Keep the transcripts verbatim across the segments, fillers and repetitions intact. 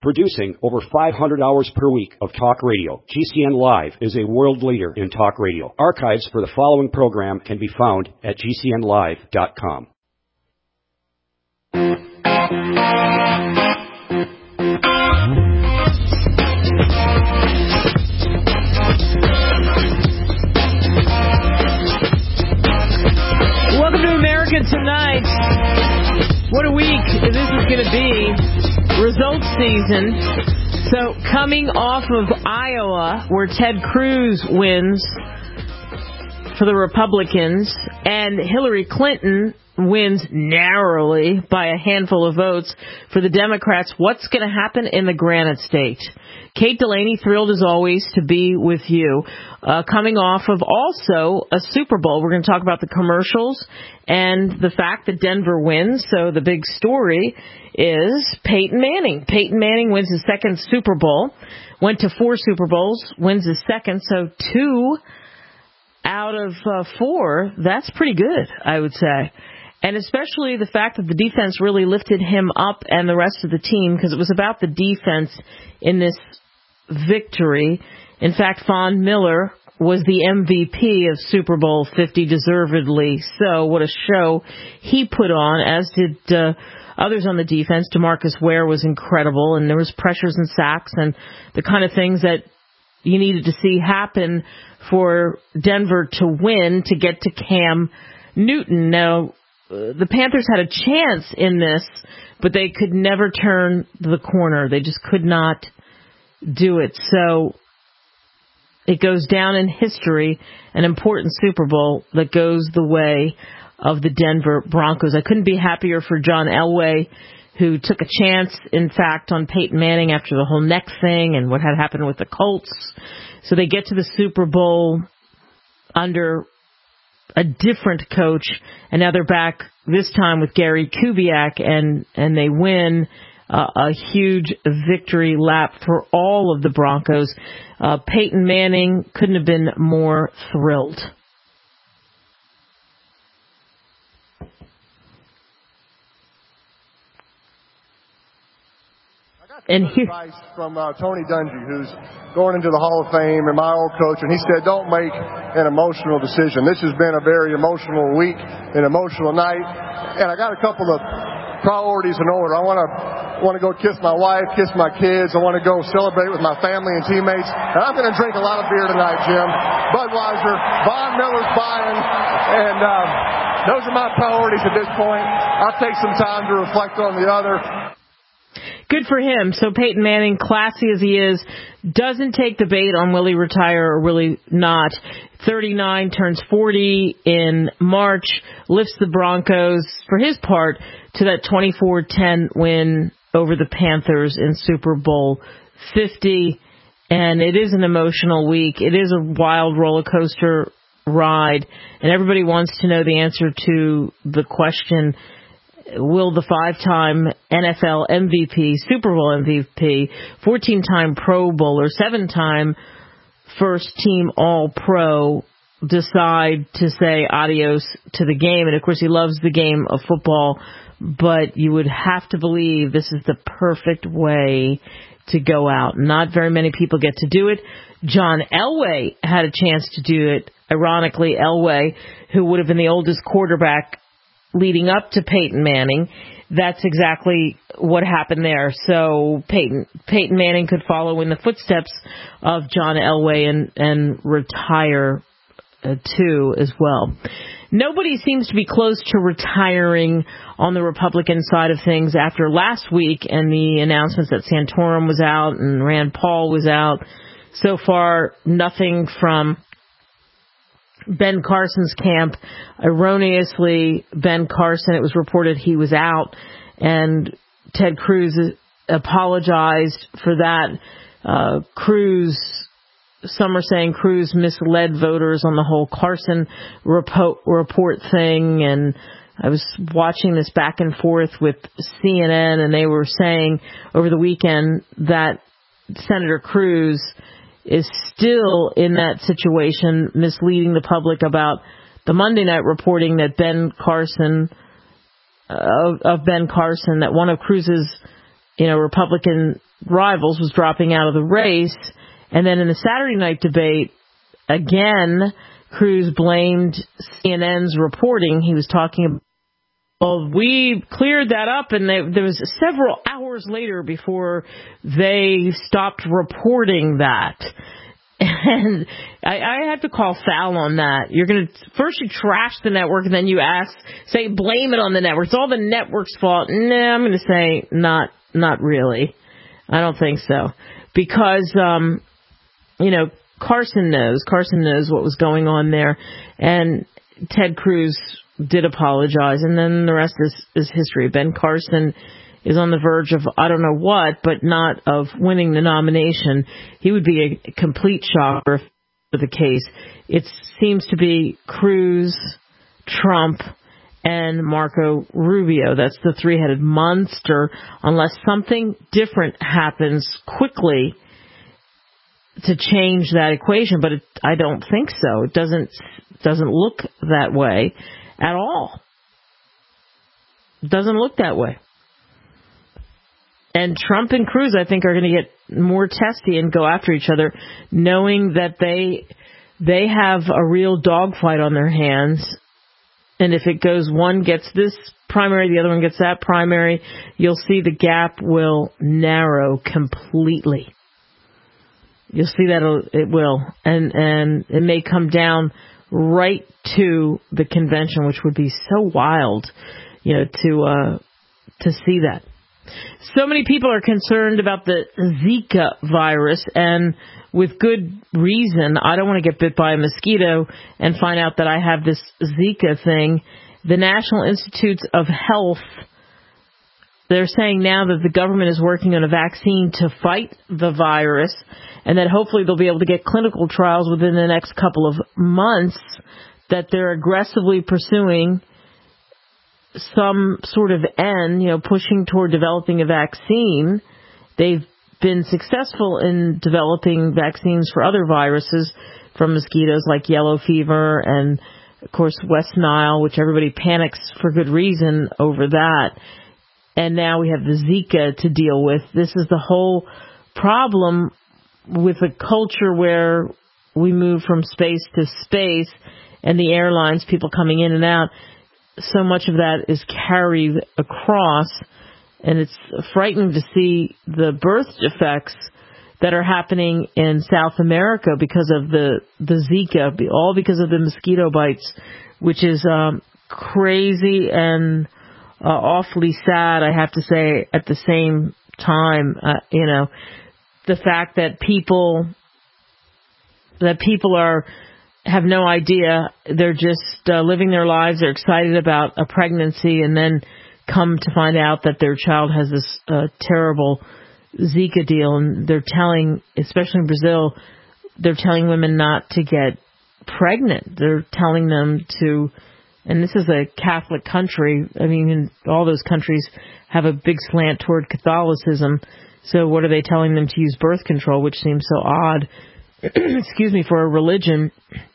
Producing over five hundred hours per week of talk radio, G C N Live is a world leader in talk radio. Archives for the following program can be found at G C N live dot com. Welcome to America Tonight. What a week this is going to be. Results season. So coming off of Iowa, where Ted Cruz wins for the Republicans, and Hillary Clinton wins narrowly by a handful of votes for the Democrats, what's going to happen in the Granite State? Kate Delaney, thrilled as always to be with you. Uh, coming off of also a Super Bowl. We're going to talk about the commercials and the fact that Denver wins. So the big story is Peyton Manning. Peyton Manning wins his second Super Bowl. Went to four Super Bowls, wins his second. So two out of uh, four, that's pretty good, I would say. And especially the fact that the defense really lifted him up and the rest of the team, because it was about the defense in this victory. In fact, Von Miller was the M V P of Super Bowl fifty, deservedly so. What a show he put on, as did uh, others on the defense. DeMarcus Ware was incredible, and there was pressures and sacks and the kind of things that you needed to see happen for Denver to win, to get to Cam Newton. Now, the Panthers had a chance in this, but they could never turn the corner. They just could not do it. So it goes down in history, an important Super Bowl that goes the way of the Denver Broncos. I couldn't be happier for John Elway, who took a chance, in fact, on Peyton Manning after the whole neck thing and what had happened with the Colts. So they get to the Super Bowl under a different coach, and now they're back this time with Gary Kubiak, and, and they win uh, a huge victory lap for all of the Broncos. Uh, Peyton Manning couldn't have been more thrilled. And here, advice from uh, Tony Dungy, who's going into the Hall of Fame, and my old coach, and he said, don't make an emotional decision. This has been a very emotional week, an emotional night, and I got a couple of priorities in order. I want to want to go kiss my wife, kiss my kids. I want to go celebrate with my family and teammates, and I'm going to drink a lot of beer tonight, Jim. Budweiser, Von Miller's buying, and um, those are my priorities at this point. I'll take some time to reflect on the other. Good for him. So Peyton Manning, classy as he is, doesn't take the bait on will he retire or will he not. thirty-nine, turns forty in March, lifts the Broncos, for his part, to that twenty-four ten win over the Panthers in Super Bowl fifty. And it is an emotional week. It is a wild roller coaster ride. And everybody wants to know the answer to the question, will the five-time N F L M V P, Super Bowl M V P, fourteen-time Pro Bowler, seven-time first-team All-Pro decide to say adios to the game? And, of course, he loves the game of football, but you would have to believe this is the perfect way to go out. Not very many people get to do it. John Elway had a chance to do it. Ironically, Elway, who would have been the oldest quarterback leading up to Peyton Manning, that's exactly what happened there. So Peyton Peyton Manning could follow in the footsteps of John Elway and, and retire uh, too as well. Nobody seems to be close to retiring on the Republican side of things after last week and the announcements that Santorum was out and Rand Paul was out. So far, nothing from Ben Carson's camp. Erroneously, Ben Carson, it was reported he was out, and Ted Cruz apologized for that. Uh, Cruz, some are saying Cruz misled voters on the whole Carson report, report thing, and I was watching this back and forth with C N N, and they were saying over the weekend that Senator Cruz is still in that situation, misleading the public about the Monday night reporting that Ben Carson, uh, of Ben Carson, that one of Cruz's, you know, Republican rivals, was dropping out of the race. And then in the Saturday night debate, again, Cruz blamed C N N's reporting. He was talking about, well, we cleared that up, and they, there was several hours later before they stopped reporting that. And I, I have to call foul on that. You're going to, first you trash the network, and then you ask, say, blame it on the network. It's all the network's fault. Nah, I'm going to say not, not really. I don't think so. Because, um, you know, Carson knows. Carson knows what was going on there. And Ted Cruz did apologize. And then the rest is, is history. Ben Carson is on the verge of, I don't know what, but not of winning the nomination. He would be a complete shocker for the case. It seems to be Cruz, Trump, and Marco Rubio. That's the three-headed monster, unless something different happens quickly to change that equation. But it, I don't think so. It doesn't doesn't look that way at all. It doesn't look that way. And Trump and Cruz, I think, are going to get more testy and go after each other, knowing that they they have a real dogfight on their hands. And if it goes, one gets this primary, the other one gets that primary, you'll see the gap will narrow completely. You'll see that it will. And, and it may come down right to the convention, which would be so wild, you know, to uh, to see that. So many people are concerned about the Zika virus, and with good reason. I don't want to get bit by a mosquito and find out that I have this Zika thing. The National Institutes of Health, they're saying now that the government is working on a vaccine to fight the virus, and that hopefully they'll be able to get clinical trials within the next couple of months, that they're aggressively pursuing some sort of end, you know, pushing toward developing a vaccine. They've been successful in developing vaccines for other viruses from mosquitoes like yellow fever and, of course, West Nile, which everybody panics for good reason over that. And now we have the Zika to deal with. This is the whole problem with a culture where we move from space to space, and the airlines, people coming in and out, so much of that is carried across, and it's frightening to see the birth defects that are happening in South America because of the, the Zika, all because of the mosquito bites, which is um, crazy and uh, awfully sad, I have to say, at the same time. Uh, you know, the fact that people that people are have no idea. They're just uh, living their lives. They're excited about a pregnancy, and then come to find out that their child has this uh, terrible Zika deal. And they're telling, especially in Brazil, they're telling women not to get pregnant. They're telling them to, and this is a Catholic country. I mean, all those countries have a big slant toward Catholicism. So what are they telling them to use birth control, which seems so odd, excuse me, for a religion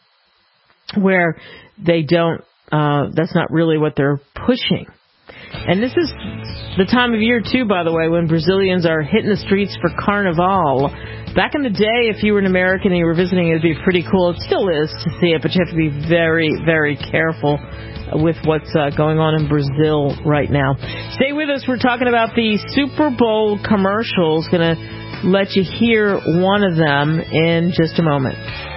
where they don't, uh, that's not really what they're pushing. And this is the time of year, too, by the way, when Brazilians are hitting the streets for Carnival. Back in the day, if you were an American and you were visiting, it would be pretty cool. It still is to see it, but you have to be very, very careful with what's uh, going on in Brazil right now. Stay with us. We're talking about the Super Bowl commercials. Going to let you hear one of them in just a moment.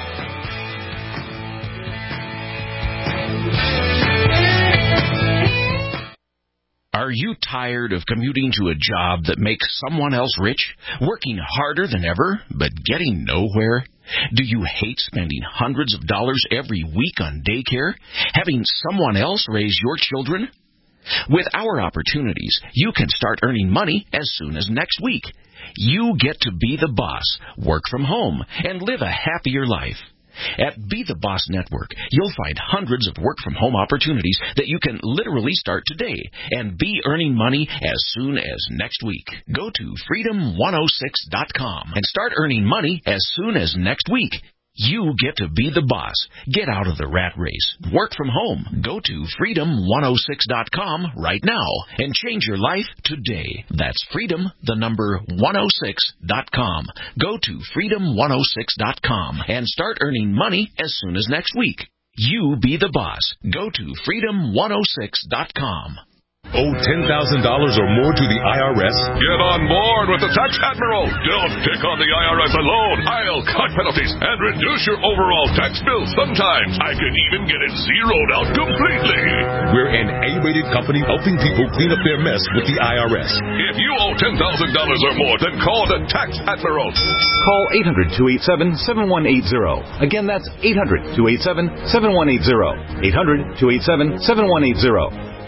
Are you tired of commuting to a job that makes someone else rich, working harder than ever, but getting nowhere? Do you hate spending hundreds of dollars every week on daycare, having someone else raise your children? With our opportunities, you can start earning money as soon as next week. You get to be the boss, work from home, and live a happier life. At Be the Boss Network, you'll find hundreds of work-from-home opportunities that you can literally start today and be earning money as soon as next week. Go to freedom one oh six dot com and start earning money as soon as next week. You get to be the boss. Get out of the rat race. Work from home. Go to freedom one oh six dot com right now and change your life today. That's freedom, the number one oh six dot com. Go to freedom one oh six dot com and start earning money as soon as next week. You be the boss. Go to freedom one oh six dot com. Owe ten thousand dollars or more to the I R S? Get on board with the Tax Admiral. Don't pick on the I R S alone. I'll cut penalties and reduce your overall tax bill. Sometimes I can even get it zeroed out completely. We're an A-rated company helping people clean up their mess with the I R S. If you owe ten thousand dollars or more, then call the Tax Admiral. Call eight hundred, two eight seven, seven one eight zero. Again, that's eight hundred, two eight seven, seven one eight zero. eight hundred, two eight seven, seven one eight zero.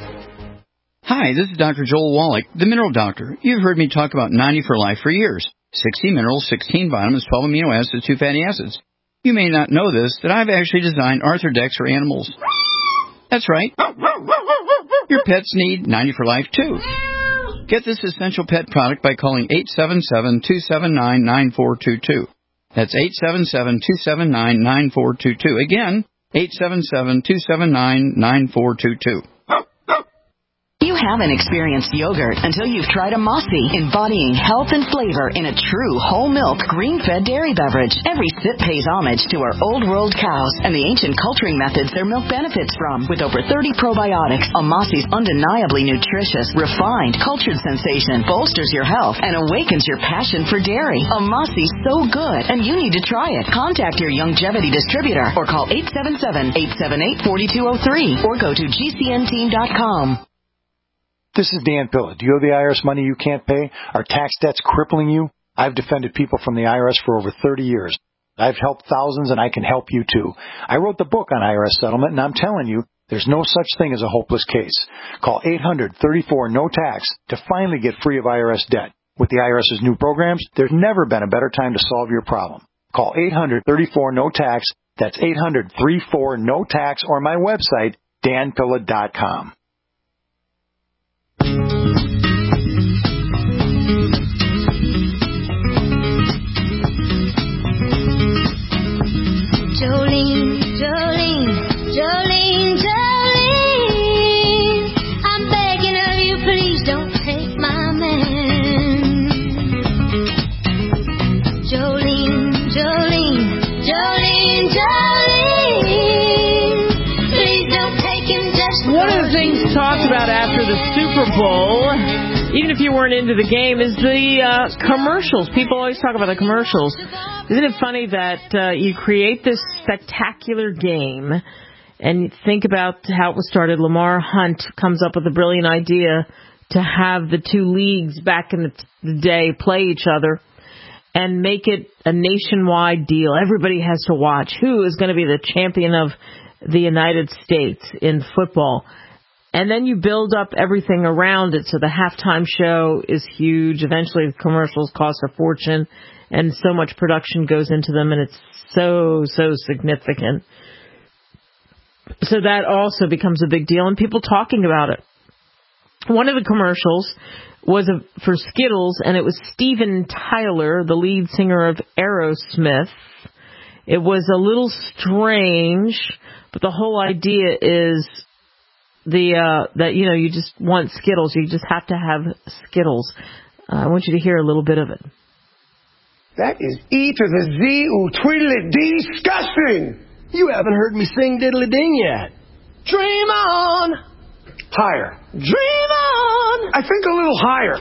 Hi, this is Doctor Joel Wallach, the Mineral Doctor. You've heard me talk about ninety for Life for years. sixty minerals, sixteen vitamins, twelve amino acids, two fatty acids. You may not know this, that I've actually designed Arthrodex for animals. That's right. Your pets need ninety for Life, too. Get this essential pet product by calling eight seven seven, two seven nine, nine four two two. That's eight seven seven, two seven nine, nine four two two. Again, eight seven seven, two seven nine, nine four two two. You haven't experienced yogurt until you've tried a Mossy, embodying health and flavor in a true whole milk, green-fed dairy beverage. Every sip pays homage to our old-world cows and the ancient culturing methods their milk benefits from. With over thirty probiotics, a Mossy's undeniably nutritious, refined, cultured sensation bolsters your health and awakens your passion for dairy. A Mossy's so good, and you need to try it. Contact your Youngevity distributor or call eight seven seven, eight seven eight, four two zero three or go to G C N team dot com. This is Dan Pilla. Do you owe the I R S money you can't pay? Are tax debts crippling you? I've defended people from the I R S for over thirty years. I've helped thousands, and I can help you, too. I wrote the book on I R S settlement, and I'm telling you, there's no such thing as a hopeless case. Call eight hundred, thirty-four, no tax to finally get free of I R S debt. With the IRS's new programs, there's never been a better time to solve your problem. Call eight hundred, thirty-four, no tax. That's eight hundred, thirty-four, no tax, or my website, dan pilla dot com. Jolene, Jolene, Jolene, Jolene, I'm begging of you, please don't take my man. Jolene, Jolene, Jolene, Jolene, please don't take him just. One of the things talked about after the Super Bowl, even if you weren't into the game, is the uh, commercials. People always talk about the commercials. Isn't it funny that uh, you create this spectacular game and you think about how it was started? Lamar Hunt comes up with a brilliant idea to have the two leagues back in the, t- the day play each other and make it a nationwide deal. Everybody has to watch who is going to be the champion of the United States in football. And then you build up everything around it. So the halftime show is huge. Eventually the commercials cost a fortune. And so much production goes into them, and it's so, so significant. So that also becomes a big deal, and people talking about it. One of the commercials was a, for Skittles, and it was Steven Tyler, the lead singer of Aerosmith. It was a little strange, but the whole idea is the uh, that, you know, you just want Skittles. You just have to have Skittles. Uh, I want you to hear a little bit of it. That is E to the Z, ooh, tweedly disgusting. You haven't heard me sing diddly ding yet. Dream on. Higher. Dream on. I think a little higher.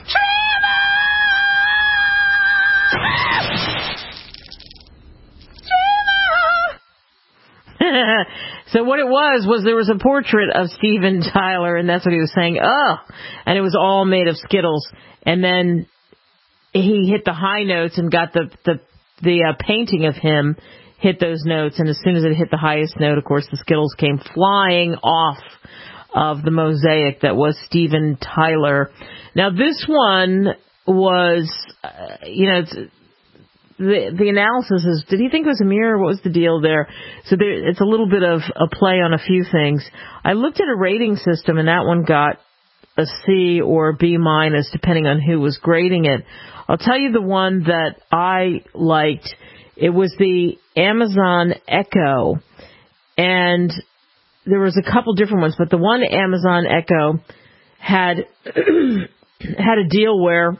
Dream on. So what it was, was there was a portrait of Steven Tyler, and that's what he was saying. Oh, and it was all made of Skittles. And then he hit the high notes and got the the the uh, painting of him hit those notes, and as soon as it hit the highest note, of course, the Skittles came flying off of the mosaic that was Steven Tyler. Now, this one was, uh, you know, it's, the the analysis is, did he think it was a mirror? What was the deal there? So there, it's a little bit of a play on a few things. I looked at a rating system, and that one got a C or a B minus, depending on who was grading it. I'll tell you the one that I liked It was the Amazon Echo, and there was a couple different ones, but the one Amazon Echo had had a deal where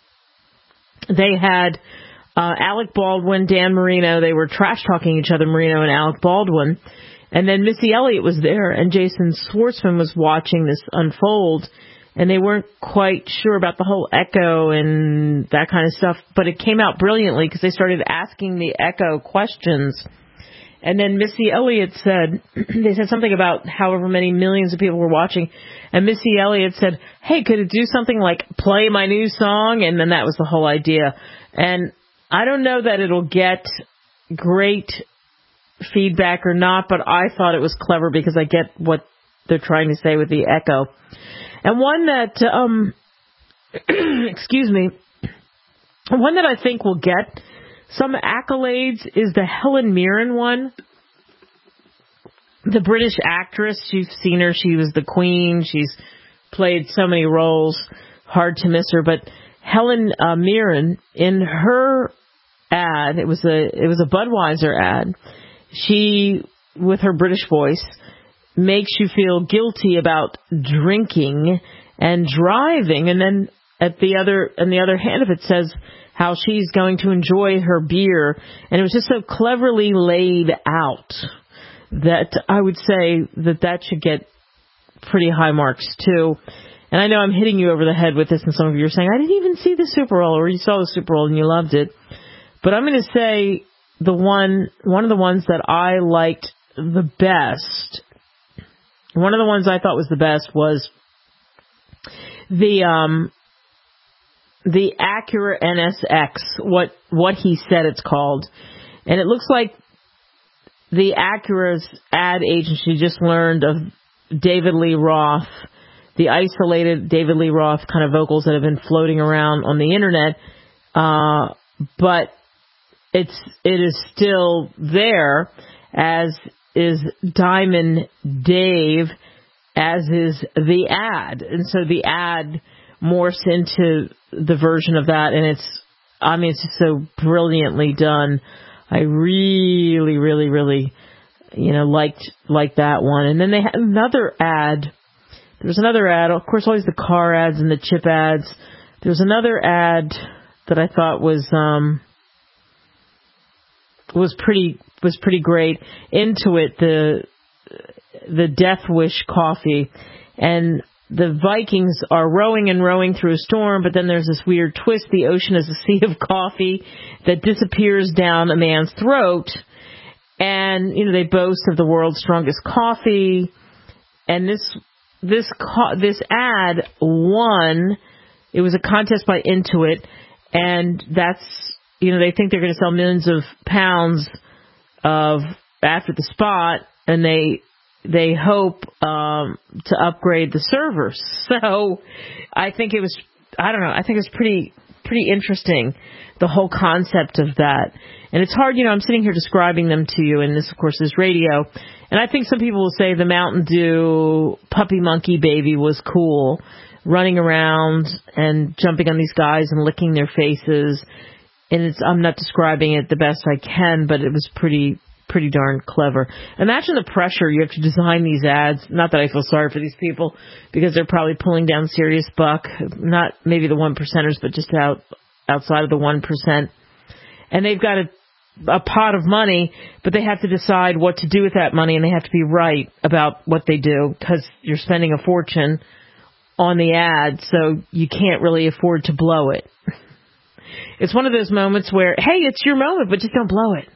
they had uh, Alec Baldwin, Dan Marino. They were trash-talking each other, Marino and Alec Baldwin. And then Missy Elliott was there, and Jason Schwartzman was watching this unfold, and they weren't quite sure about the whole Echo and that kind of stuff. But it came out brilliantly because they started asking the Echo questions. And then Missy Elliott said, they said something about however many millions of people were watching. And Missy Elliott said, hey, could it do something like play my new song? And then that was the whole idea. And I don't know that it'll get great feedback or not, but I thought it was clever because I get what they're trying to say with the Echo. And one that, um, excuse me, one that I think will get some accolades is the Helen Mirren one. The British actress, you've seen her, she was the Queen, she's played so many roles, hard to miss her, but Helen uh, Mirren, in her ad, it was a it was a Budweiser ad, she, with her British voice, makes you feel guilty about drinking and driving, and then at the other on the other hand of it says how she's going to enjoy her beer, and it was just so cleverly laid out that I would say that that should get pretty high marks too. And I know I'm hitting you over the head with this, and some of you are saying, I didn't even see the Super Bowl, or you saw the Super Bowl and you loved it. But I'm going to say the one, one of the ones that I liked the best, one of the ones I thought was the best was the, um, the Acura N S X, what, what he said it's called. And it looks like the Acura's ad agency just learned of David Lee Roth, the isolated David Lee Roth kind of vocals that have been floating around on the internet. Uh, but it's, it is still there, as is Diamond Dave, as is the ad. And so the ad morphs into the version of that, and it's, I mean, it's just so brilliantly done. I really, really, really, you know, liked, liked that one. And then they had another ad. There was another ad, of course, always the car ads and the chip ads. There was another ad that I thought was, um, was pretty, was pretty great. Intuit, the, the Death Wish coffee, and the Vikings are rowing and rowing through a storm, but then there's this weird twist. The ocean is a sea of coffee that disappears down a man's throat. And, you know, they boast of the world's strongest coffee. And this, this, co- this ad won. It was a contest by Intuit. And that's, you know, they think they're going to sell millions of pounds of after the spot. And they, They hope um, to upgrade the servers. So I think it was, I don't know, I think it was pretty pretty interesting, the whole concept of that. And it's hard, you know, I'm sitting here describing them to you, and this, of course, is radio. And I think some people will say the Mountain Dew puppy monkey baby was cool, running around and jumping on these guys and licking their faces. And it's, I'm not describing it the best I can, but it was pretty pretty darn clever. Imagine the pressure you have to design these ads. Not that I feel sorry for these people, because they're probably pulling down serious buck. Not maybe the one percenters, but just out outside of the one percent. And they've got a, a pot of money, but they have to decide what to do with that money, and they have to be right about what they do, because you're spending a fortune on the ad, so you can't really afford to blow it. It's one of those moments where, hey, it's your moment, but just don't blow it.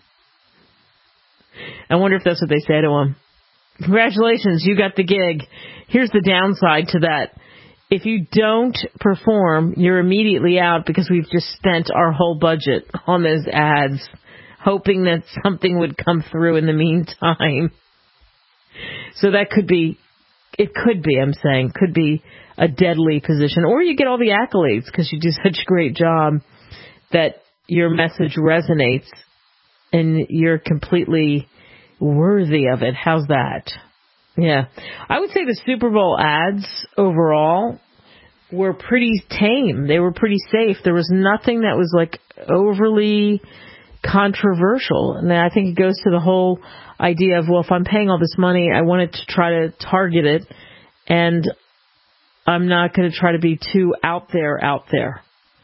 I wonder if that's what they say to him. Congratulations, you got the gig. Here's the downside to that. If you don't perform, you're immediately out, because we've just spent our whole budget on those ads, hoping that something would come through in the meantime. So that could be, it could be, I'm saying, could be a deadly position. Or you get all the accolades because you do such a great job that your message resonates and you're completely worthy of it. How's that? Yeah. I would say the Super Bowl ads overall were pretty tame. They were pretty safe. There was nothing that was like overly, controversial. And I think it goes to the whole idea of, well, if I'm paying all this money, I want it to try to target it, and I'm not going to try to be too out there, out there.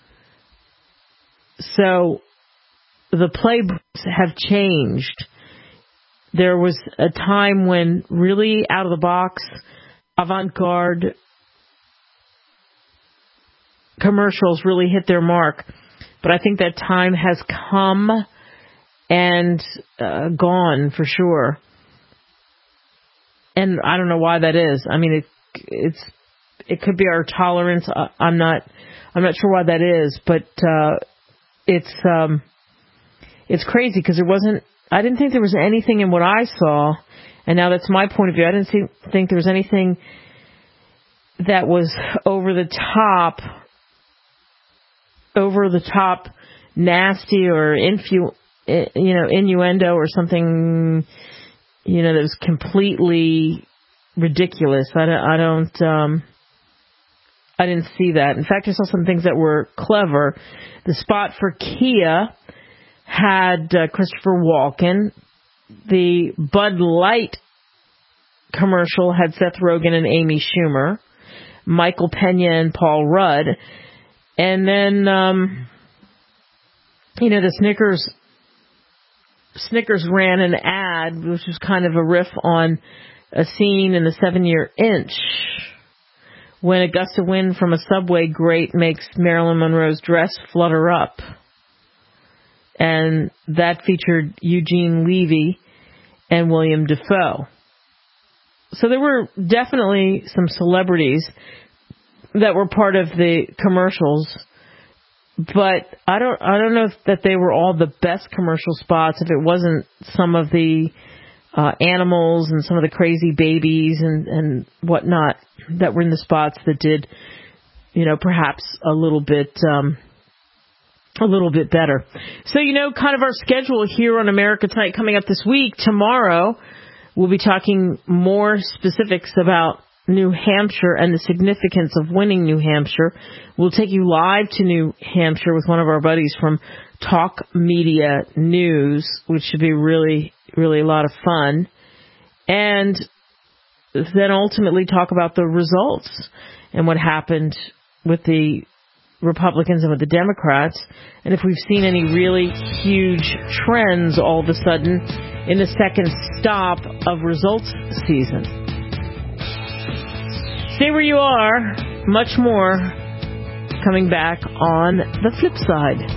So the playbooks have changed. There was a time when really out of the box, avant-garde commercials really hit their mark. But I think that time has come and uh, gone for sure. And I don't know why that is. I mean, it it's it could be our tolerance. I'm not I'm not sure why that is, but uh, it's um, it's crazy because there wasn't. I didn't think there was anything in what I saw, and now that's my point of view. I didn't see, think there was anything that was over the top, over the top, nasty or infu, you know, innuendo or something, you know, that was completely ridiculous. I don't, I don't, um, I didn't see that. In fact, I saw some things that were clever. The spot for Kia had uh, Christopher Walken. The Bud Light commercial had Seth Rogen and Amy Schumer, Michael Pena and Paul Rudd. And then, um, you know, the Snickers, Snickers ran an ad, which was kind of a riff on a scene in the seven-year Inch, when a gust of wind from a subway grate makes Marilyn Monroe's dress flutter up. And that featured Eugene Levy and William Dafoe. So there were definitely some celebrities that were part of the commercials, but I don't I don't know if that they were all the best commercial spots, if it wasn't some of the uh, animals and some of the crazy babies and, and whatnot that were in the spots that did, you know, perhaps a little bit um, a little bit better. So, you know, kind of our schedule here on America Tonight coming up this week. Tomorrow, we'll be talking more specifics about New Hampshire and the significance of winning New Hampshire. We'll take you live to New Hampshire with one of our buddies from Talk Media News, which should be really, really a lot of fun. And then ultimately talk about the results and what happened with the Republicans and with the Democrats, and if we've seen any really huge trends all of a sudden in the second stop of results season. Stay where you are. Much more coming back on the flip side.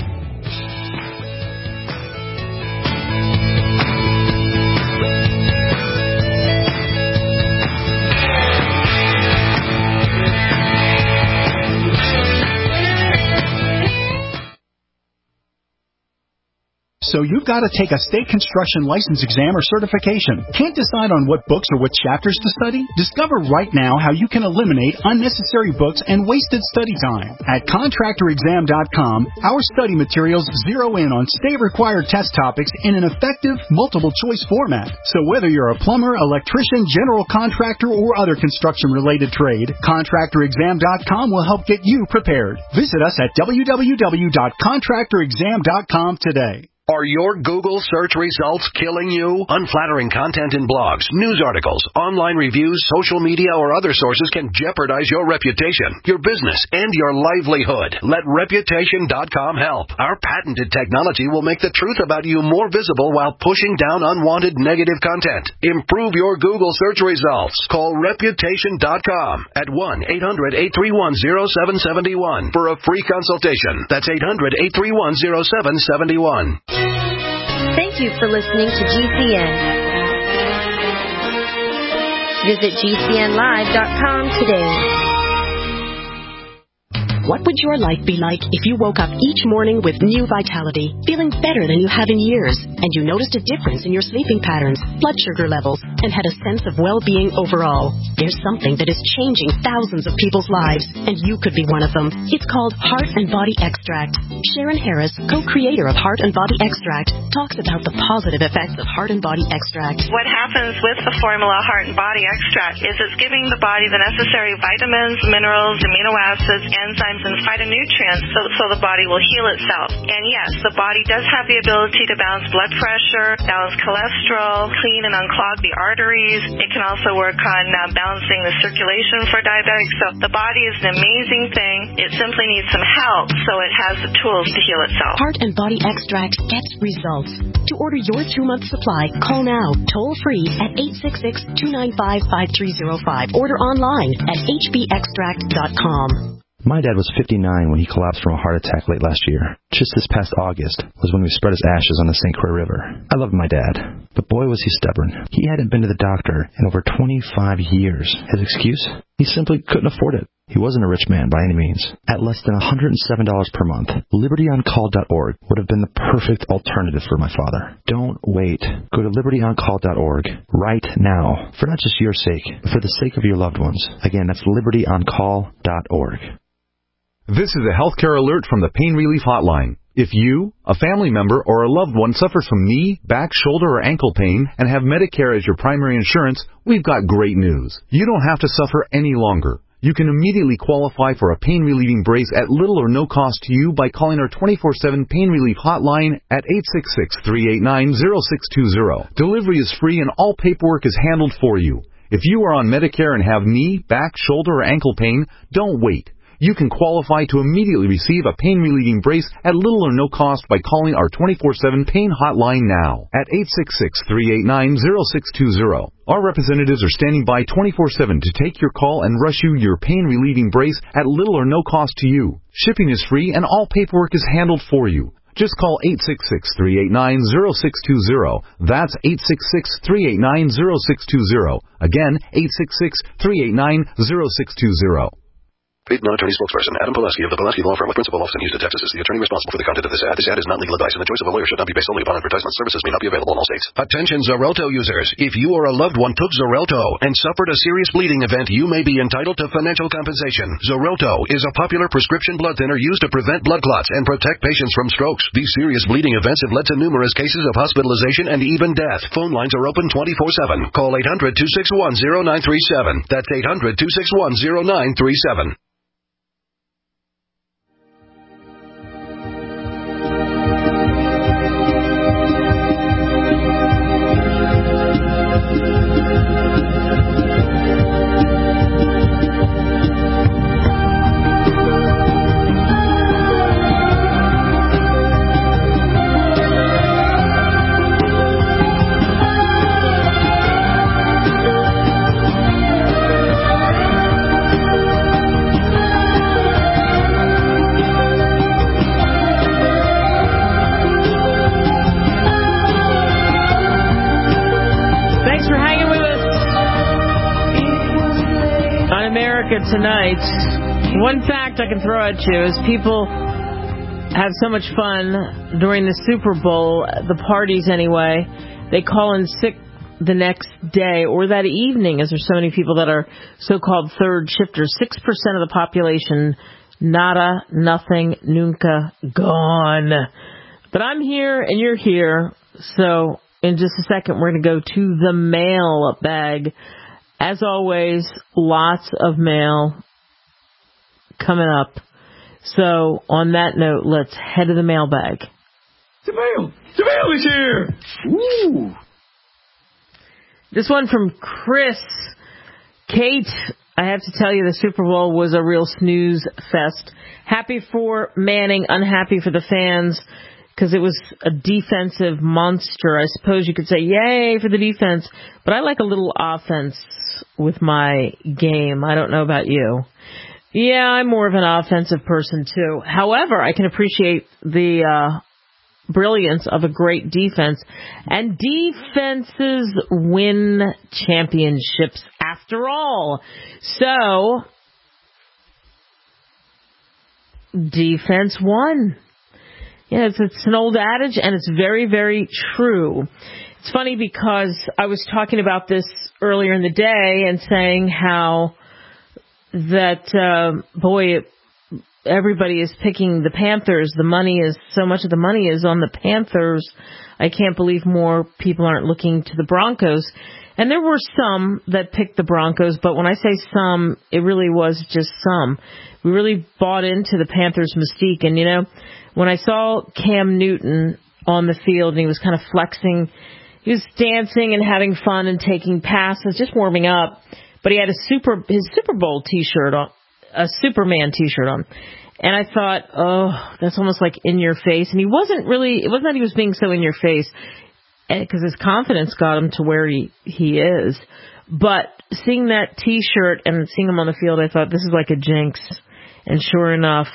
So you've got to take a state construction license exam or certification. Can't decide on what books or what chapters to study? Discover right now how you can eliminate unnecessary books and wasted study time. At contractor exam dot com, our study materials zero in on state-required test topics in an effective, multiple-choice format. So whether you're a plumber, electrician, general contractor, or other construction-related trade, contractor exam dot com will help get you prepared. Visit us at w w w dot contractor exam dot com today. Are your Google search results killing you? Unflattering content in blogs, news articles, online reviews, social media, or other sources can jeopardize your reputation, your business, and your livelihood. Let reputation dot com help. Our patented technology will make the truth about you more visible while pushing down unwanted negative content. Improve your Google search results. Call reputation dot com at one eight hundred eight three one zero seven seven one for a free consultation. That's eight hundred eight three one zero seven seven one. Thank you for listening to G C N. Visit G C N live dot com today. What would your life be like if you woke up each morning with new vitality, feeling better than you have in years, and you noticed a difference in your sleeping patterns, blood sugar levels, and had a sense of well-being overall? There's something that is changing thousands of people's lives, and you could be one of them. It's called Heart and Body Extract. Sharon Harris, co-creator of Heart and Body Extract, talks about the positive effects of Heart and Body Extract. What happens with the formula Heart and Body Extract is it's giving the body the necessary vitamins, minerals, amino acids, enzymes, enzymes and phytonutrients so, so the body will heal itself. And yes, the body does have the ability to balance blood pressure, balance cholesterol, clean and unclog the arteries. It can also work on uh, balancing the circulation for diabetics. So the body is an amazing thing. It simply needs some help so it has the tools to heal itself. Heart and Body Extract gets results. To order your two-month supply, call now, toll-free at eight six six, two nine five, five three zero five. Order online at h b extract dot com. My dad was fifty-nine when he collapsed from a heart attack late last year. Just this past August was when we spread his ashes on the Saint Croix River. I loved my dad, but boy was he stubborn. He hadn't been to the doctor in over twenty-five years. His excuse? He simply couldn't afford it. He wasn't a rich man by any means. At less than one hundred seven dollars per month, liberty on call dot org would have been the perfect alternative for my father. Don't wait. Go to liberty on call dot org right now, for not just your sake, but for the sake of your loved ones. Again, that's liberty on call dot org. This is a healthcare alert from the Pain Relief Hotline. If you, a family member, or a loved one suffers from knee, back, shoulder, or ankle pain and have Medicare as your primary insurance, we've got great news. You don't have to suffer any longer. You can immediately qualify for a pain-relieving brace at little or no cost to you by calling our twenty-four seven Pain Relief Hotline at eight six six, three eight nine, zero six two zero. Delivery is free and all paperwork is handled for you. If you are on Medicare and have knee, back, shoulder, or ankle pain, don't wait. You can qualify to immediately receive a pain-relieving brace at little or no cost by calling our twenty-four seven Pain Hotline now at eight six six, three eight nine, zero six two zero. Our representatives are standing by twenty-four seven to take your call and rush you your pain-relieving brace at little or no cost to you. Shipping is free and all paperwork is handled for you. Just call eight six six, three eight nine, zero six two zero. That's eight six six, three eight nine, zero six two zero. Again, eight six six, three eight nine, zero six two zero. Paid non-attorney spokesperson Adam Pulaski of the Pulaski Law Firm with principal office in Houston, Texas is the attorney responsible for the content of this ad. This ad is not legal advice, and the choice of a lawyer should not be based solely upon advertisement. Services may not be available in all states. Attention Xarelto users. If you or a loved one took Xarelto and suffered a serious bleeding event, you may be entitled to financial compensation. Xarelto is a popular prescription blood thinner used to prevent blood clots and protect patients from strokes. These serious bleeding events have led to numerous cases of hospitalization and even death. Phone lines are open twenty-four seven. Call eight hundred, two six one, zero nine three seven. That's eight hundred, two six one, zero nine three seven. Tonight, one fact I can throw at you is people have so much fun during the Super Bowl, the parties anyway. They call in sick the next day or that evening, as there's so many people that are so-called third shifters. Six percent of the population, nada, nothing, nunca, gone. But I'm here and you're here, so in just a second we're going to go to the mail bag. As always, lots of mail coming up. So, on that note, let's head to the mailbag. The mail! The mail is here! Ooh! This one from Chris. Kate, I have to tell you, the Super Bowl was a real snooze fest. Happy for Manning, unhappy for the fans, because it was a defensive monster. I suppose you could say, yay for the defense, but I like a little offense with my game. I don't know about you. Yeah, I'm more of an offensive person, too. However, I can appreciate the uh, brilliance of a great defense. And defenses win championships, after all. So, defense won. Yeah, it's, it's an old adage, and it's very, very true. It's funny because I was talking about this earlier in the day and saying how that, uh, boy, everybody is picking the Panthers. The money is, so much of the money is on the Panthers. I can't believe more people aren't looking to the Broncos. And there were some that picked the Broncos, but when I say some, it really was just some. We really bought into the Panthers' mystique. And, you know, when I saw Cam Newton on the field and he was kind of flexing, he was dancing and having fun and taking passes, just warming up. But he had a super his Super Bowl T-shirt on, a Superman T-shirt on. And I thought, oh, that's almost like in your face. And he wasn't really, it wasn't that he was being so in your face, because his confidence got him to where he, he is. But seeing that T-shirt and seeing him on the field, I thought, this is like a jinx. And sure enough,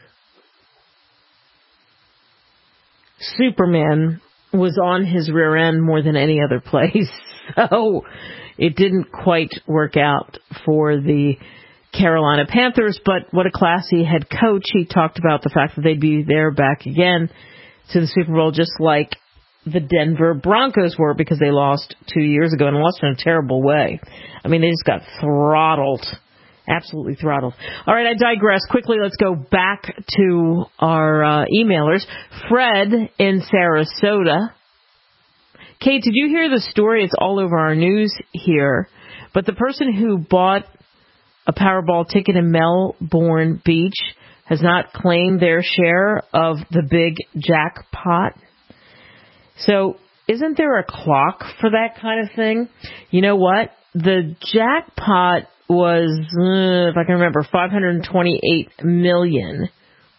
Superman was on his rear end more than any other place. So it didn't quite work out for the Carolina Panthers, but what a classy head coach. He talked about the fact that they'd be there back again to the Super Bowl, just like the Denver Broncos were, because they lost two years ago and lost in a terrible way. I mean, they just got throttled. Absolutely throttled. All right, I digress. Quickly, let's go back to our uh, emailers. Fred in Sarasota. Kate, did you hear the story? It's all over our news here. But the person who bought a Powerball ticket in Melbourne Beach has not claimed their share of the big jackpot. So isn't there a clock for that kind of thing? You know what? The jackpot was, uh, if I can remember, five hundred twenty-eight million dollars.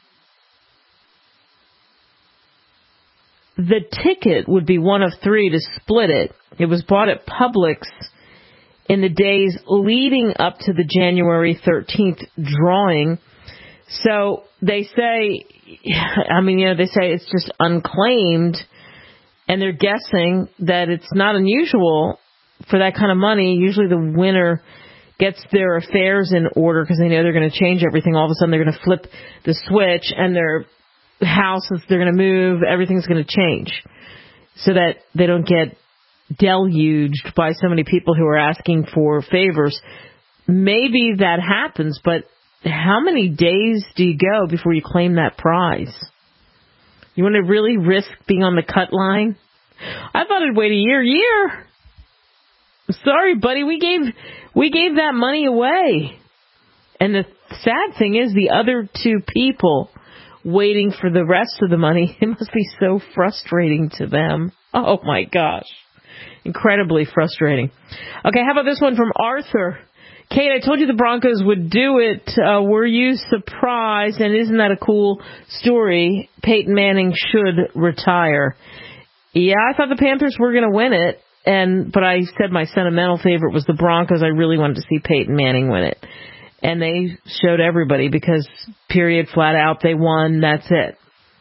The ticket would be one of three to split it. It was bought at Publix in the days leading up to the January thirteenth drawing. So they say, I mean, you know, they say it's just unclaimed, and they're guessing that it's not unusual for that kind of money. Usually the winner gets their affairs in order because they know they're going to change everything. All of a sudden they're going to flip the switch and their houses, they're going to move, everything's going to change so that they don't get deluged by so many people who are asking for favors. Maybe that happens, but how many days do you go before you claim that prize? You want to really risk being on the cut line? I thought I'd wait a year. Year? Sorry, buddy, we gave we gave that money away. And the sad thing is, the other two people waiting for the rest of the money, it must be so frustrating to them. Oh, my gosh. Incredibly frustrating. Okay, how about this one from Arthur? Kate, I told you the Broncos would do it. Uh, were you surprised? And isn't that a cool story? Peyton Manning should retire. Yeah, I thought the Panthers were going to win it. And but I said my sentimental favorite was the Broncos. I really wanted to see Peyton Manning win it. And they showed everybody because, period, flat out, they won. That's it.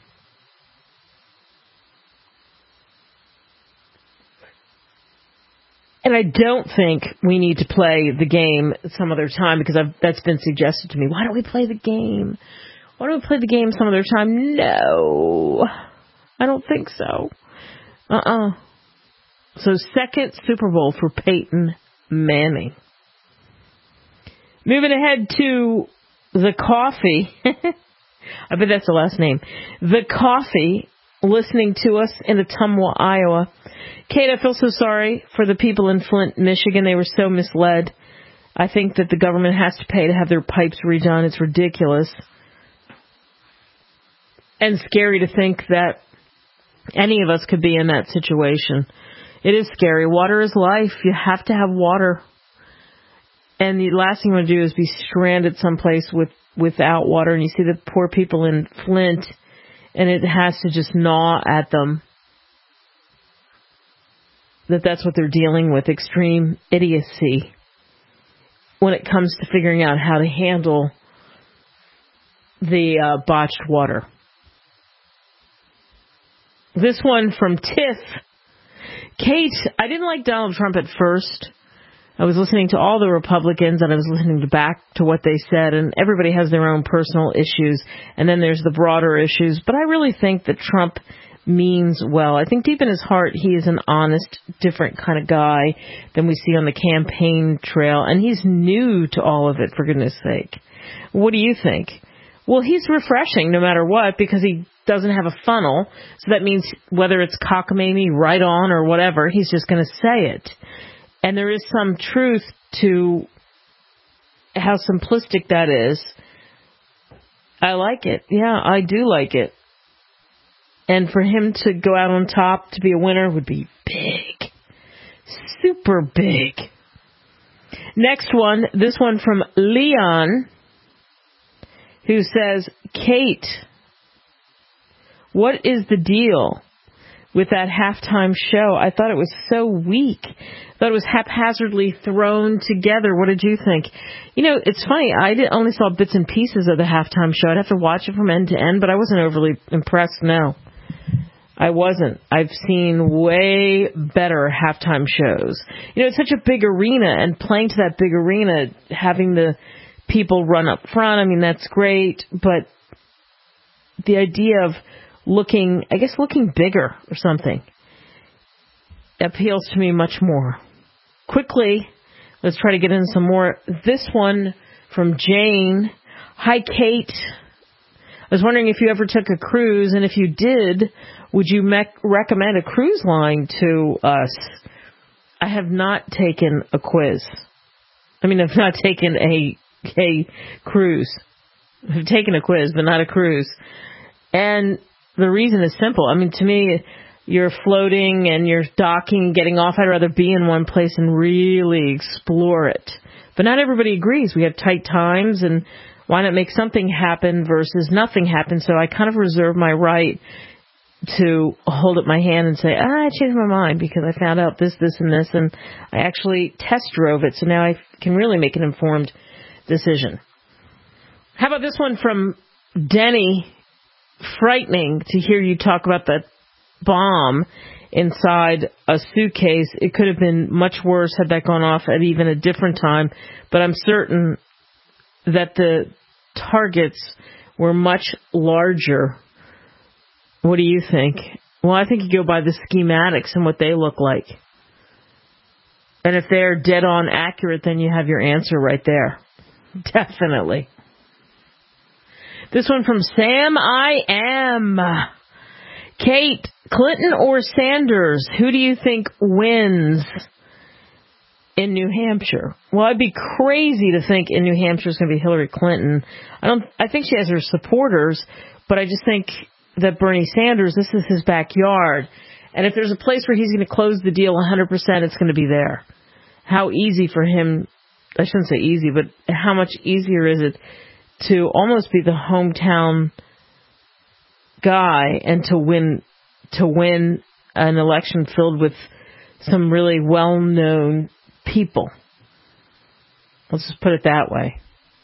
And I don't think we need to play the game some other time because I've, that's been suggested to me. Why don't we play the game? Why don't we play the game some other time? No, I don't think so. Uh-uh. So second Super Bowl for Peyton Manning. Moving ahead to the Coffee. I bet that's the last name. The Coffee, listening to us in Ottumwa, Iowa. Kate, I feel so sorry for the people in Flint, Michigan. They were so misled. I think that the government has to pay to have their pipes redone. It's ridiculous. And scary to think that any of us could be in that situation. It is scary. Water is life. You have to have water. And the last thing you want to do is be stranded someplace with, without water. And you see the poor people in Flint, and it has to just gnaw at them that that's what they're dealing with, extreme idiocy when it comes to figuring out how to handle the uh, botched water. This one from Tiff. Kate, I didn't like Donald Trump at first. I was listening to all the Republicans, and I was listening to back to what they said, and everybody has their own personal issues, and then there's the broader issues. But I really think that Trump means well. I think deep in his heart, he is an honest, different kind of guy than we see on the campaign trail, and he's new to all of it, for goodness sake. What do you think? Well, he's refreshing no matter what, because he doesn't have a funnel, so that means whether it's cockamamie, right on, or whatever, he's just going to say it. And there is some truth to how simplistic that is. I like it. Yeah, I do like it. And for him to go out on top to be a winner would be big. Super big. Next one, this one from Leon, who says, Kate, what is the deal with that halftime show? I thought it was so weak. I thought it was haphazardly thrown together. What did you think? You know, it's funny. I did, only saw bits and pieces of the halftime show. I'd have to watch it from end to end, but I wasn't overly impressed, no. I wasn't. I've seen way better halftime shows. You know, it's such a big arena, and playing to that big arena, having the people run up front, I mean, that's great, but the idea of looking, I guess looking bigger or something, appeals to me much more. Quickly, let's try to get in some more. This one from Jane. Hi, Kate. I was wondering if you ever took a cruise, and if you did, would you mec- recommend a cruise line to us? I have not taken a quiz. I mean, I've not taken a, a cruise. I've taken a quiz, but not a cruise. And the reason is simple. I mean, to me, you're floating and you're docking, getting off. I'd rather be in one place and really explore it. But not everybody agrees. We have tight times, and why not make something happen versus nothing happen? So I kind of reserve my right to hold up my hand and say, ah, I changed my mind because I found out this, this, and this, and I actually test drove it, so now I can really make an informed decision. How about this one from Denny? Frightening to hear you talk about that bomb inside a suitcase. It could have been much worse had that gone off at even a different time, but I'm certain that the targets were much larger. What do you think? Well, I think you go by the schematics and what they look like. And if they're dead on accurate, then you have your answer right there. Definitely. This one from Sam I Am. Kate, Clinton or Sanders, who do you think wins in New Hampshire? Well, I'd be crazy to think in New Hampshire is going to be Hillary Clinton. I don't. I think she has her supporters, but I just think that Bernie Sanders, this is his backyard. And if there's a place where he's going to close the deal one hundred percent, it's going to be there. How easy for him, I shouldn't say easy, but how much easier is it to almost be the hometown guy and to win to win an election filled with some really well-known people. Let's just put it that way.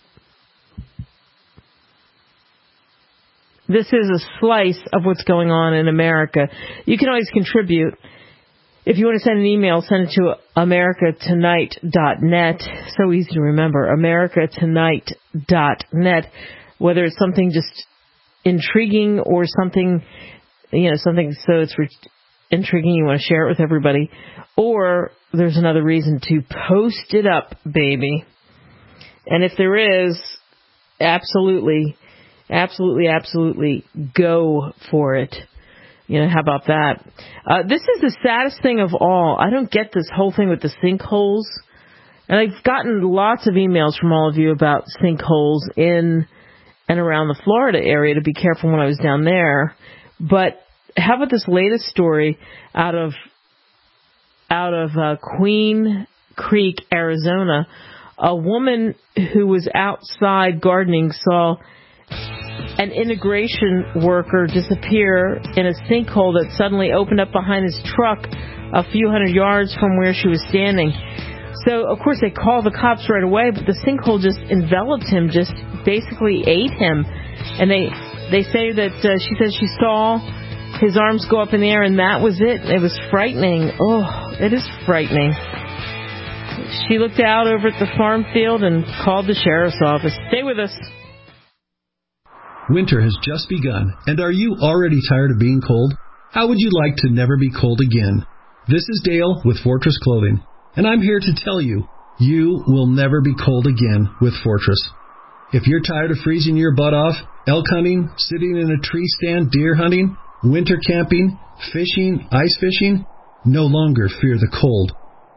This is a slice of what's going on in America. You can always contribute. If you want to send an email, send it to america tonight dot net. So easy to remember, america tonight dot net. Whether it's something just intriguing or something, you know, something so it's re- intriguing you want to share it with everybody, or there's another reason to post it up, baby. And if there is, absolutely, absolutely, absolutely go for it. You know, how about that? Uh, this is the saddest thing of all. I don't get this whole thing with the sinkholes. And I've gotten lots of emails from all of you about sinkholes in and around the Florida area to be careful when I was down there. But how about this latest story out of out of uh, Queen Creek, Arizona? A woman who was outside gardening saw an immigration worker disappear in a sinkhole that suddenly opened up behind his truck a few hundred yards from where she was standing. So, of course, they called the cops right away, but the sinkhole just enveloped him, just basically ate him. And they they say that uh, she says she saw his arms go up in the air, and that was it. It was frightening. Oh, it is frightening. She looked out over at the farm field and called the sheriff's office. Stay with us. Winter has just begun, and are you already tired of being cold? How would you like to never be cold again? This is Dale with Fortress Clothing, and I'm here to tell you, you will never be cold again with Fortress. If you're tired of freezing your butt off, elk hunting, sitting in a tree stand, deer hunting, winter camping, fishing, ice fishing, no longer fear the cold.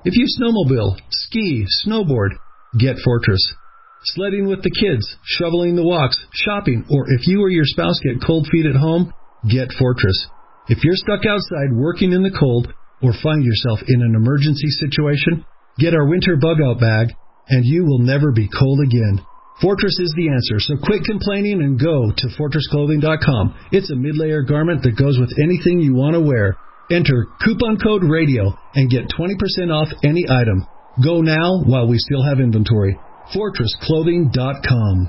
If you snowmobile, ski, snowboard, get Fortress. Sledding with the kids, shoveling the walks, shopping, or if you or your spouse get cold feet at home, get Fortress. If you're stuck outside working in the cold or find yourself in an emergency situation, get our winter bug-out bag, and you will never be cold again. Fortress is the answer, so quit complaining and go to fortress clothing dot com. It's a mid-layer garment that goes with anything you want to wear. Enter coupon code RADIO and get twenty percent off any item. Go now while we still have inventory. fortress clothing dot com.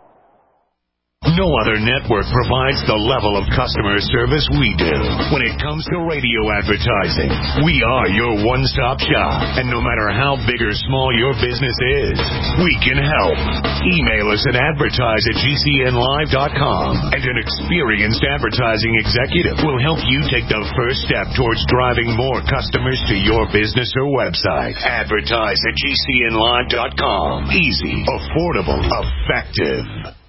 No other network provides the level of customer service we do. When it comes to radio advertising, we are your one-stop shop. And no matter how big or small your business is, we can help. Email us at advertise at G C N live dot com, and an experienced advertising executive will help you take the first step towards driving more customers to your business or website. Advertise at G C N live dot com. Easy, affordable, effective.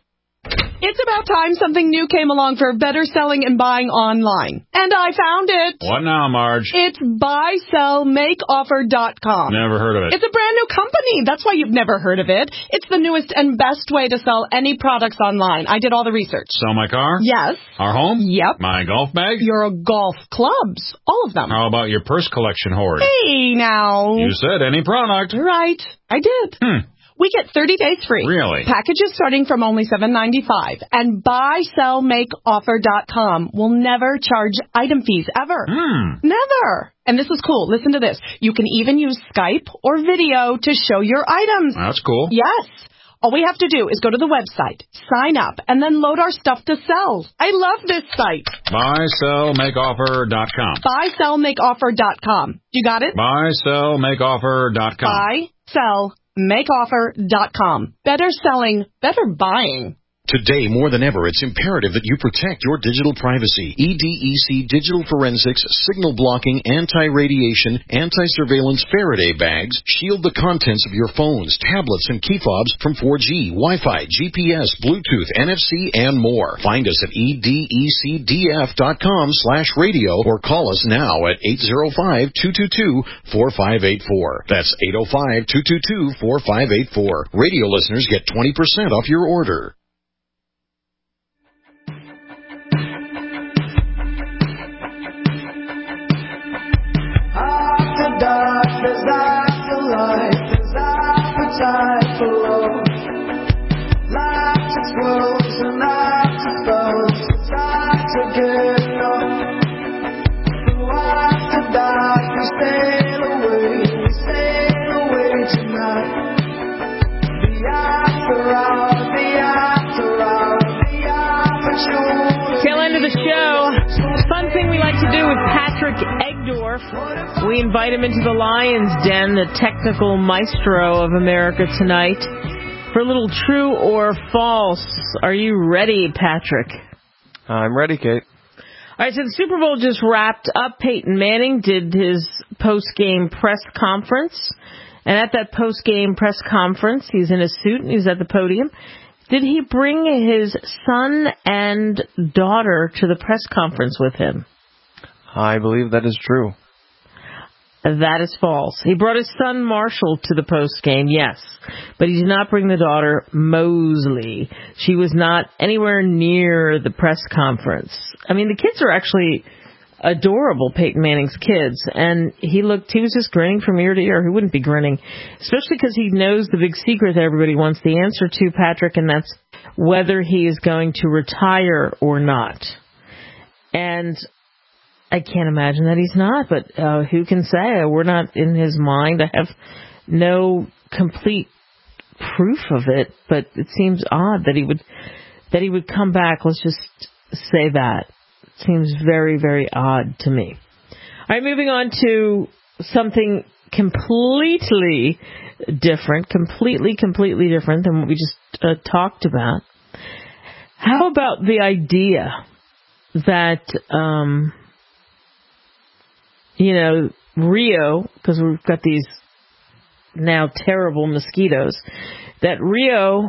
It's about time something new came along for better selling and buying online. And I found it. What now, Marge? It's buy sell make offer dot com. Never heard of it. It's a brand new company. That's why you've never heard of it. It's the newest and best way to sell any products online. I did all the research. Sell my car? Yes. Our home? Yep. My golf bag? Your golf clubs. All of them. How about your purse collection hoard? Hey, now. You said any product. Right. I did. Hmm. We get thirty days free. Really? Packages starting from only seven ninety-five. And buy sell make offer dot com will never charge item fees ever. Hmm. Never. And this is cool. Listen to this. You can even use Skype or video to show your items. That's cool. Yes. All we have to do is go to the website, sign up, and then load our stuff to sell. I love this site. buy sell make offer dot com. buy sell make offer dot com. You got it? buy sell make offer dot com. buy sell make offer dot com. Better selling, better buying. Today, more than ever, it's imperative that you protect your digital privacy. E D E C Digital Forensics, signal blocking, anti-radiation, anti-surveillance Faraday bags shield the contents of your phones, tablets, and key fobs from four G, Wi-Fi, G P S, Bluetooth, N F C, and more. Find us at E D E C D F dot com slash radio or call us now at eight zero five, two two two, four five eight four. That's eight zero five, two two two, four five eight four. Radio listeners get twenty percent off your order. There's afterlife, there's appetite for love. Life explodes and afterfalls. It's time to get enough. So after dark, we sail away, we sail away tonight. The after hour, the after hour, the opportunity. Tail end of the show. Fun thing we like to do with Patrick Egdorf. We invite him into the Lion's Den, the technical maestro of America Tonight, for a little true or false. Are you ready, Patrick? I'm ready, Kate. All right, so the Super Bowl just wrapped up. Peyton Manning did his post-game press conference. And at that post-game press conference, he's in a suit and he's at the podium. Did he bring his son and daughter to the press conference with him? I believe that is true. That is false. He brought his son Marshall to the post game, yes. But he did not bring the daughter Mosley. She was not anywhere near the press conference. I mean, the kids are actually adorable, Peyton Manning's kids. And he looked, he was just grinning from ear to ear. He wouldn't be grinning, especially because he knows the big secret that everybody wants the answer to, Patrick, and that's whether he is going to retire or not. And I can't imagine that he's not, but uh, who can say? We're not in his mind. I have no complete proof of it, but it seems odd that he would that he would come back. Let's just say that. It seems very, very odd to me. All right, moving on to something completely different, completely, completely different than what we just uh, talked about. How about the idea that... Um, You know, Rio, because we've got these now terrible mosquitoes, that Rio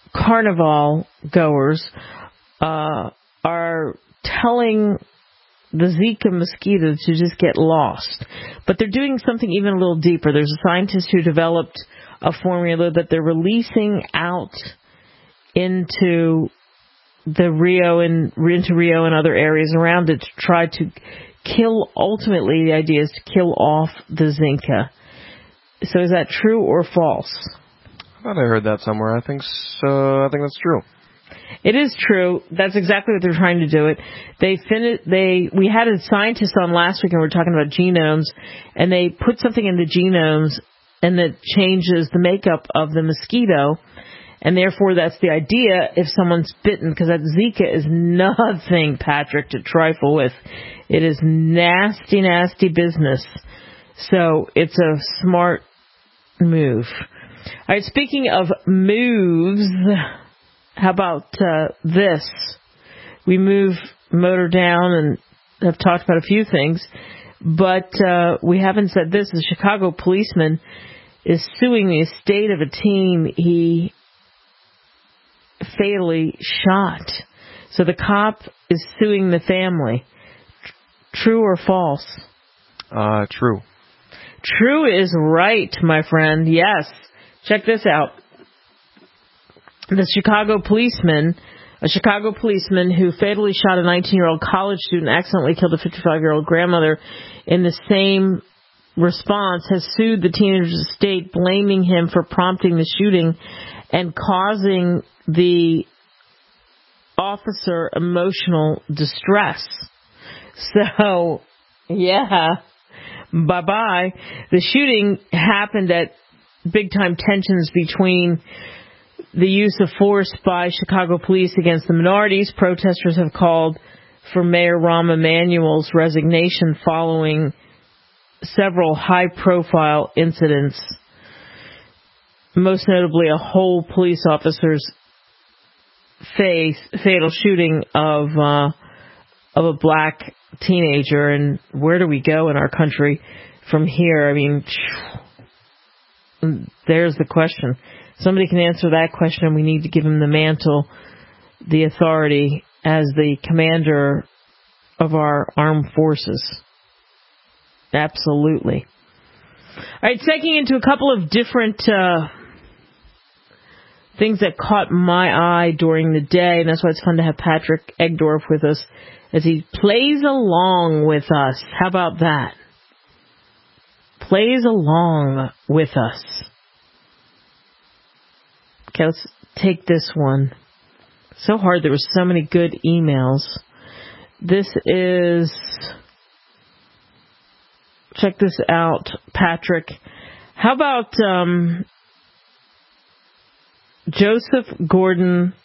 Carnival goers uh, are telling the Zika mosquito to just get lost. But they're doing something even a little deeper. There's a scientist who developed a formula that they're releasing out into the Rio and into Rio and other areas around it to try to kill. Ultimately, the idea is to kill off the Zika. So is that true or false? I thought I heard that somewhere. I think so. I think that's true. It is true. That's exactly what they're trying to do. It. They fin- They we had a scientist on last week, and we were talking about genomes, and they put something in the genomes, and that changes the makeup of the mosquito, and therefore that's the idea. If someone's bitten, because that Zika is nothing, Patrick, to trifle with. It is nasty, nasty business. So it's a smart move. All right. Speaking of moves. How about uh, this? We move motor down and have talked about a few things, but uh, we haven't said this. The Chicago policeman is suing the estate of a teen he fatally shot. So the cop is suing the family. True or false? Uh, true. True is right, my friend. Yes. Check this out. The Chicago policeman, a Chicago policeman who fatally shot a nineteen-year-old college student, accidentally killed a fifty-five-year-old grandmother in the same response, has sued the teenager's estate, blaming him for prompting the shooting and causing the officer emotional distress. So, yeah, bye-bye. The shooting happened at big-time tensions between the use of force by Chicago police against the minorities. Protesters have called for Mayor Rahm Emanuel's resignation following several high-profile incidents, most notably a whole police officer's face, fatal shooting of uh, of a black teenager. And where do we go in our country from here? I mean, there's the question. Somebody can answer that question. We need to give him the mantle, the authority as the commander of our armed forces. Absolutely. All right, taking into a couple of different uh, things that caught my eye during the day, and that's why it's fun to have Patrick Egdorf with us as he plays along with us. How about that? Plays along with us. Okay, let's take this one. So hard. There were so many good emails. This is... Check this out, Patrick. How about um, Joseph Gordon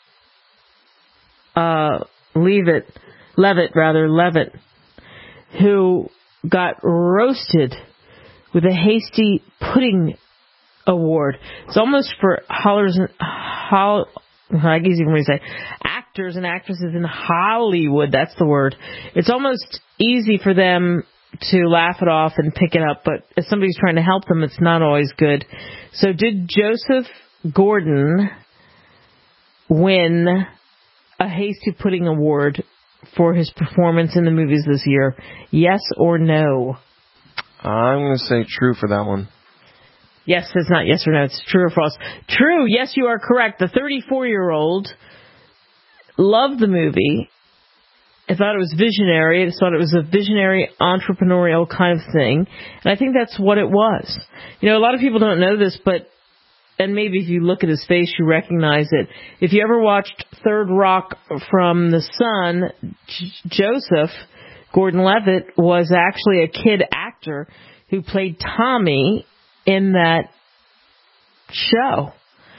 uh, Levitt, Levitt, rather, Levitt, who got roasted with a hasty pudding award. It's almost for hollers and hol- I guess you can really say actors and actresses in Hollywood. That's the word. It's almost easy for them to laugh it off and pick it up, but if somebody's trying to help them, it's not always good. So did Joseph Gordon win a hasty pudding award for his performance in the movies this year? Yes or no? I'm going to say true for that one. Yes, it's not yes or no. It's true or false. True. Yes, you are correct. The thirty-four-year-old loved the movie. I thought it was visionary. I thought it was a visionary entrepreneurial kind of thing. And I think that's what it was. You know, a lot of people don't know this, but, and maybe if you look at his face, you recognize it. If you ever watched Third Rock from the Sun, J- Joseph Gordon-Levitt was actually a kid actor who played Tommy in that show.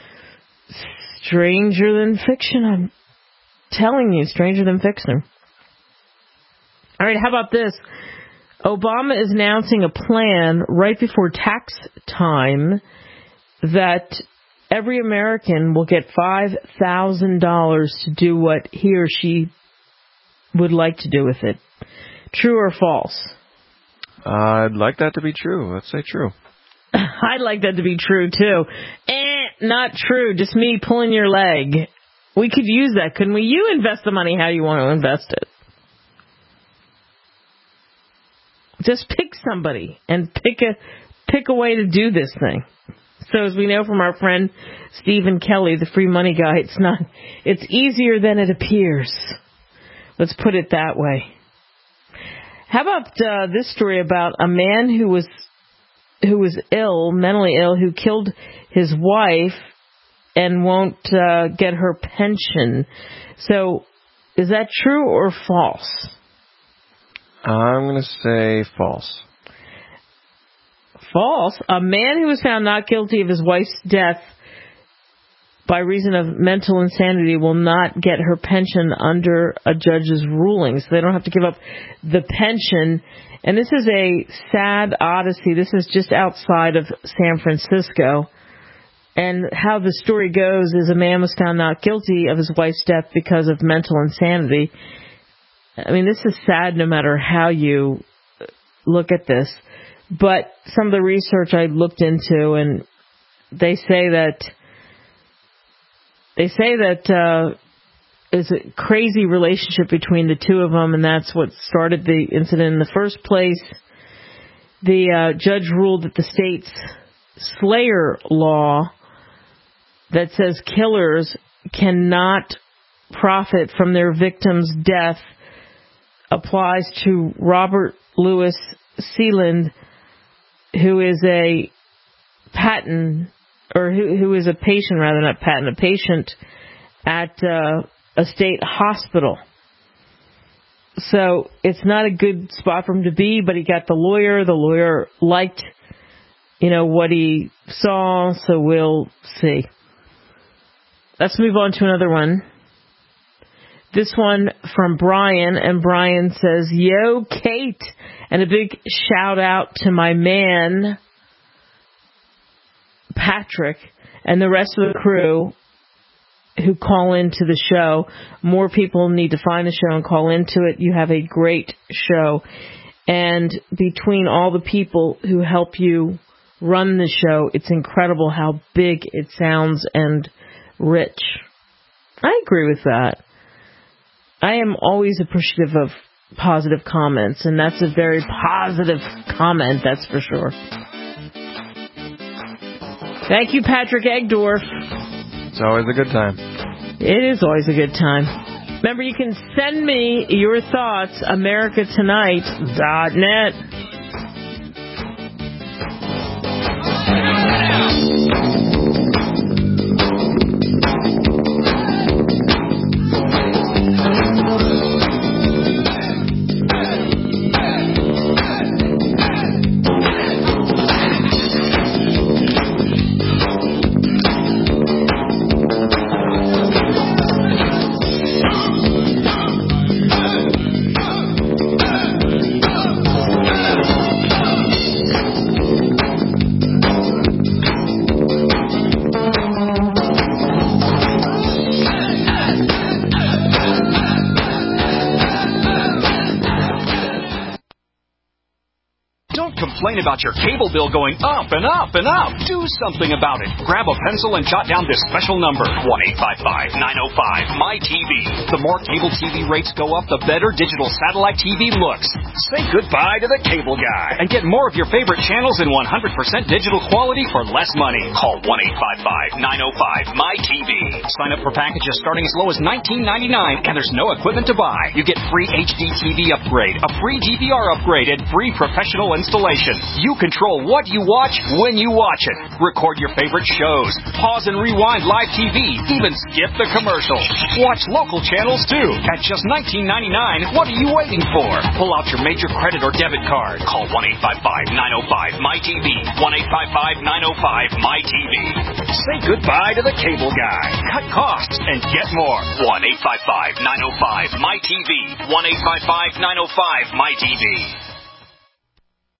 Stranger than fiction, I'm telling you, stranger than fiction. All right, how about this? Obama is announcing a plan right before tax time that every American will get five thousand dollars to do what he or she would like to do with it. True or false? Uh, I'd like that to be true. Let's say true. I'd like that to be true, too. Eh, not true. Just me pulling your leg. We could use that, couldn't we? You invest the money how you want to invest it. Just pick somebody and pick a pick a way to do this thing. So as we know from our friend Stephen Kelly, the free money guy, it's not it's easier than it appears. Let's put it that way. How about uh, this story about a man who was who was ill, mentally ill, who killed his wife and won't uh, get her pension. So is that true or false? I'm going to say false. False. A man who was found not guilty of his wife's death by reason of mental insanity will not get her pension under a judge's ruling. So they don't have to give up the pension. And this is a sad odyssey. This is just outside of San Francisco. And how the story goes is a man was found not guilty of his wife's death because of mental insanity. I mean, this is sad no matter how you look at this. But some of the research I looked into, and they say that they say that uh, there's a crazy relationship between the two of them, and that's what started the incident in the first place. The uh, judge ruled that the state's Slayer law that says killers cannot profit from their victim's death applies to Robert Louis Sealand, who is a patent, or who, who is a patient, rather not patent, a patient at uh, a state hospital. So it's not a good spot for him to be, but he got the lawyer. The lawyer liked, you know, what he saw, so we'll see. Let's move on to another one. This one from Brian, and Brian says, "Yo, Kate," and a big shout out to my man, Patrick, and the rest of the crew who call into the show. More people need to find the show and call into it. You have a great show. And between all the people who help you run the show, it's incredible how big it sounds and rich. I agree with that. I am always appreciative of positive comments, and that's a very positive comment, that's for sure. Thank you, Patrick Egdorf. It's always a good time. It is always a good time. Remember, you can send me your thoughts, america tonight dot net. About your cable bill going up and up and up. Do something about it. Grab a pencil and jot down this special number, one eight five five, nine oh five, M Y T V. The more cable T V rates go up, the better digital satellite T V looks. Say goodbye to the cable guy and get more of your favorite channels in one hundred percent digital quality for less money. Call one eight five five, nine oh five, M Y T V. Sign up for packages starting as low as nineteen ninety-nine, and there's no equipment to buy. You get free H D T V upgrade, a free D V R upgrade, and free professional installation. You control what you watch when you watch it. Record your favorite shows. Pause and rewind live T V. Even skip the commercials. Watch local channels too. At just nineteen ninety-nine, what are you waiting for? Pull out your major credit or debit card. Call one eight five five, nine oh five, M Y T V. one eight five five, nine oh five, M Y T V. Say goodbye to the cable guy. Cut costs and get more. one eight five five, nine oh five, M Y T V. one eight five five, nine oh five, M Y T V.